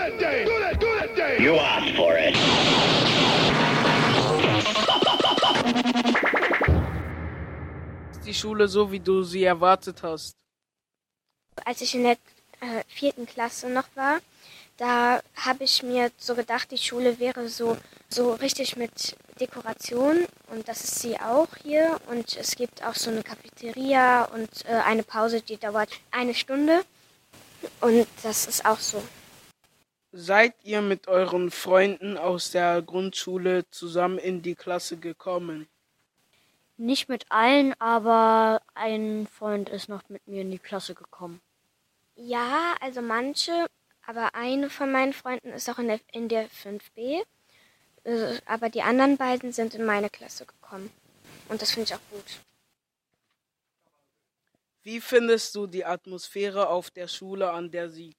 You asked for it. Ist die Schule so, wie du sie erwartet hast? Als ich in der 4. Klasse noch war, da habe ich mir so gedacht, die Schule wäre so richtig mit Dekoration und das ist sie auch hier. Und es gibt auch so eine Cafeteria und eine Pause, die dauert 1 Stunde und das ist auch so. Seid ihr mit euren Freunden aus der Grundschule zusammen in die Klasse gekommen? Nicht mit allen, aber ein Freund ist noch mit mir in die Klasse gekommen. Ja, also manche, aber eine von meinen Freunden ist auch in der 5b. Aber die anderen beiden sind in meine Klasse gekommen. Und das finde ich auch gut. Wie findest du die Atmosphäre auf der Schule an der Sieg?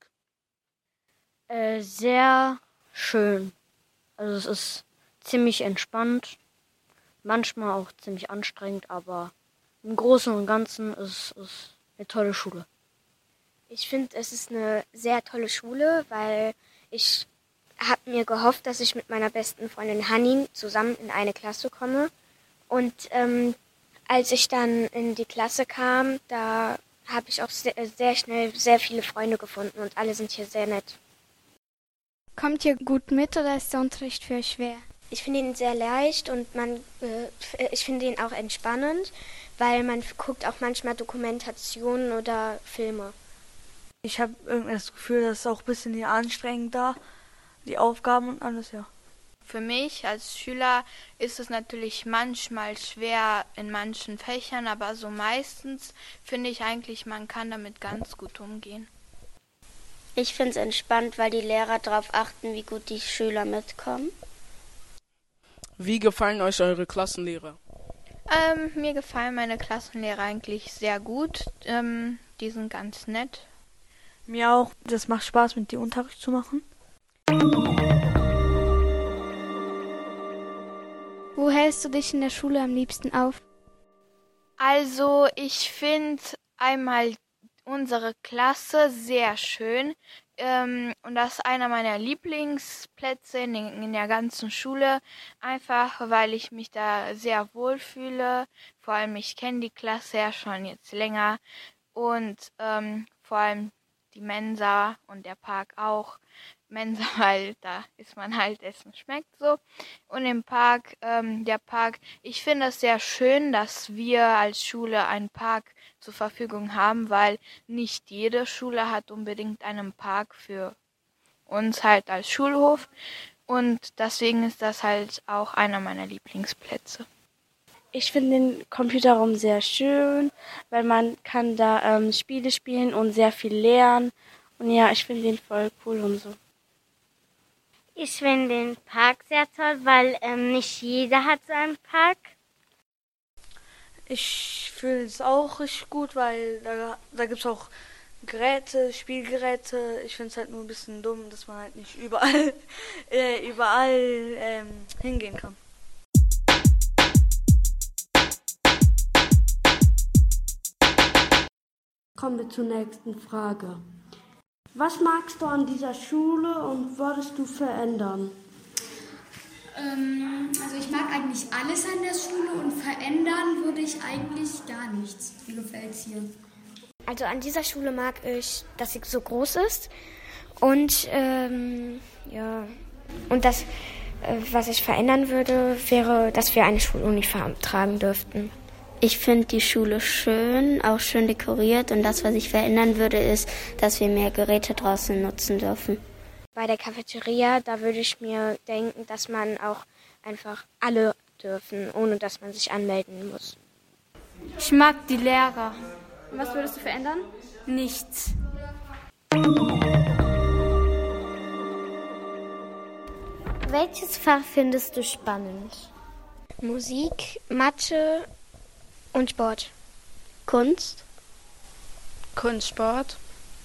Sehr schön. Also es ist ziemlich entspannt. Manchmal auch ziemlich anstrengend, aber im Großen und Ganzen ist es eine tolle Schule. Ich finde, es ist eine sehr tolle Schule, weil ich habe mir gehofft, dass ich mit meiner besten Freundin Hanni zusammen in eine Klasse komme. Und als ich dann in die Klasse kam, da habe ich auch sehr schnell sehr viele Freunde gefunden und alle sind hier sehr nett. Kommt ihr gut mit oder ist der Unterricht für euch schwer? Ich finde ihn sehr leicht und ich finde ihn auch entspannend, weil man guckt auch manchmal Dokumentationen oder Filme. Ich habe irgendwie das Gefühl, das ist auch ein bisschen anstrengend da, die Aufgaben und alles, ja. Für mich als Schüler ist es natürlich manchmal schwer in manchen Fächern, aber so meistens finde ich eigentlich, man kann damit ganz gut umgehen. Ich finde es entspannt, weil die Lehrer darauf achten, wie gut die Schüler mitkommen. Wie gefallen euch eure Klassenlehrer? Mir gefallen meine Klassenlehrer eigentlich sehr gut. Die sind ganz nett. Mir auch. Das macht Spaß, mit dir Unterricht zu machen. Wo hältst du dich in der Schule am liebsten auf? Also ich finde einmal unsere Klasse sehr schön. Und das ist einer meiner Lieblingsplätze in der ganzen Schule. Einfach, weil ich mich da sehr wohl fühle. Vor allem, ich kenne die Klasse ja schon jetzt länger. Und vor allem die Mensa und der Park auch. Mensa, weil da ist man halt, Essen schmeckt so. Und im Park, der Park, ich finde es sehr schön, dass wir als Schule einen Park zur Verfügung haben, weil nicht jede Schule hat unbedingt einen Park für uns halt als Schulhof. Und deswegen ist das halt auch einer meiner Lieblingsplätze. Ich finde den Computerraum sehr schön, weil man kann da Spiele spielen und sehr viel lernen. Und ja, ich finde den voll cool und so. Ich finde den Park sehr toll, weil nicht jeder hat so einen Park. Ich finde es auch richtig gut, weil da gibt es auch Geräte, Spielgeräte. Ich finde es halt nur ein bisschen dumm, dass man halt nicht überall hingehen kann. Kommen wir zur nächsten Frage. Was magst du an dieser Schule und würdest du verändern? Also ich mag eigentlich alles an der Schule und verändern würde ich eigentlich gar nichts. Mir gefällt's hier. Also an dieser Schule mag ich, dass sie so groß ist und und das, was ich verändern würde, wäre, dass wir eine Schuluniform tragen dürften. Ich finde die Schule schön, auch schön dekoriert und das, was ich verändern würde, ist, dass wir mehr Geräte draußen nutzen dürfen. Bei der Cafeteria, da würde ich mir denken, dass man auch einfach alle dürfen, ohne dass man sich anmelden muss. Ich mag die Lehrer. Und was würdest du verändern? Nichts. Welches Fach findest du spannend? Musik, Mathe und Sport. Kunst? Kunstsport?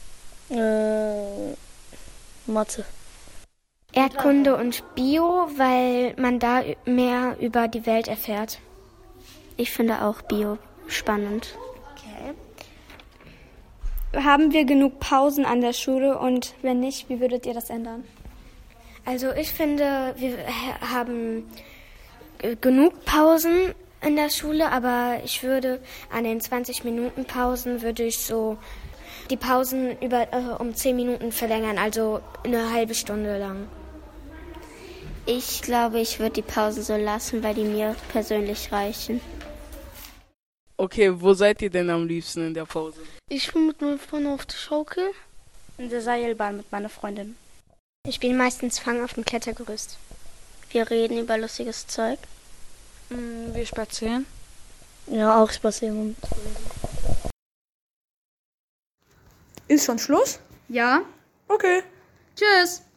Mathe. Erdkunde und Bio, weil man da mehr über die Welt erfährt. Ich finde auch Bio spannend. Okay. Haben wir genug Pausen an der Schule und wenn nicht, wie würdet ihr das ändern? Also ich finde, wir haben genug Pausen in der Schule, aber ich würde an den 20-Minuten-Pausen würde ich so die Pausen um 10 Minuten verlängern, also eine halbe Stunde lang. Ich glaube, ich würde die Pausen so lassen, weil die mir persönlich reichen. Okay, wo seid ihr denn am liebsten in der Pause? Ich bin mit meinem Freund auf der Schaukel. In der Seilbahn mit meiner Freundin. Ich spiele meistens Fang auf dem Klettergerüst. Wir reden über lustiges Zeug. Wir spazieren. Ja, auch spazieren. Ist schon Schluss? Ja. Okay. Tschüss.